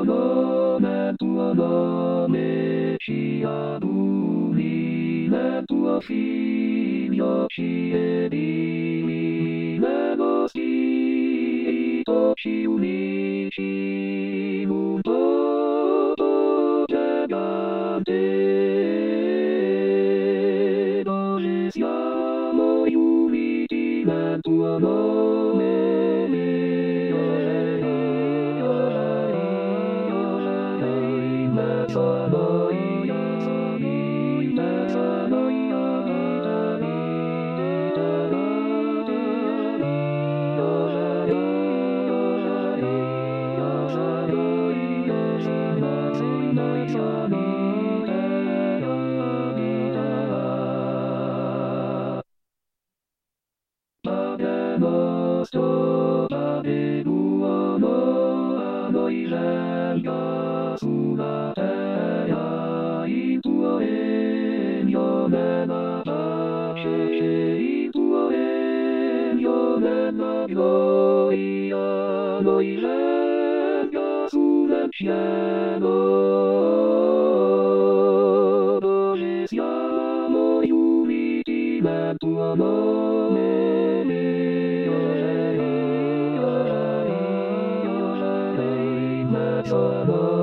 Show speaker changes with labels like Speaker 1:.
Speaker 1: nome tuo nome sia l'umile tuo figlio ci nello spirito ci unisci in un toto gigante dove siamo uniti nel tuo nome. Padre nostro, Padre l'uomo, a noi venga sulla terra il tuo regno nella pace, il tuo regno nella gloria, a noi venga sul cielo, dove siamo uniti nel tuo nome. Solo